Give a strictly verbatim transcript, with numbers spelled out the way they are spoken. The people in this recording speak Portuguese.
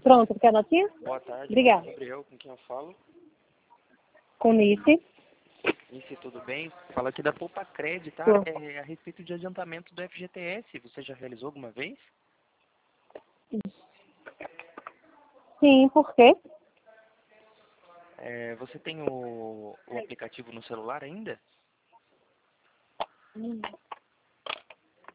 Pronto, quer a notinha? Boa tarde, Obrigada. Gabriel, com quem eu falo? Com Nice. Nice, tudo bem? Fala aqui da Poupa Cred, tá? Tô. É a respeito de adiantamento do F G T S. Você já realizou alguma vez? Sim, por quê? É, você tem o, o aplicativo no celular ainda?